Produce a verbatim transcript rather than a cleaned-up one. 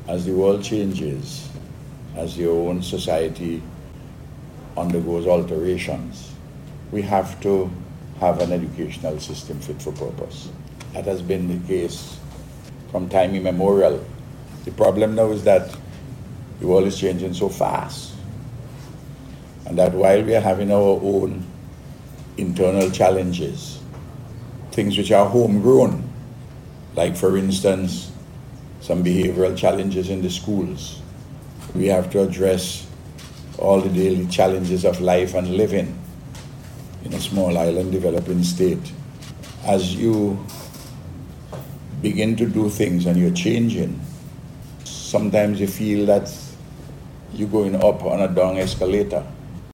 as the world changes, as your own society undergoes alterations, we have to have an educational system fit for purpose. That has been the case from time immemorial. The problem now is that the world is changing so fast, and that while we are having our own internal challenges, things which are homegrown, like for instance, some behavioral challenges in the schools, we have to address all the daily challenges of life and living in a small island developing state. As you begin to do things and you're changing, sometimes you feel that you're going up on a down escalator.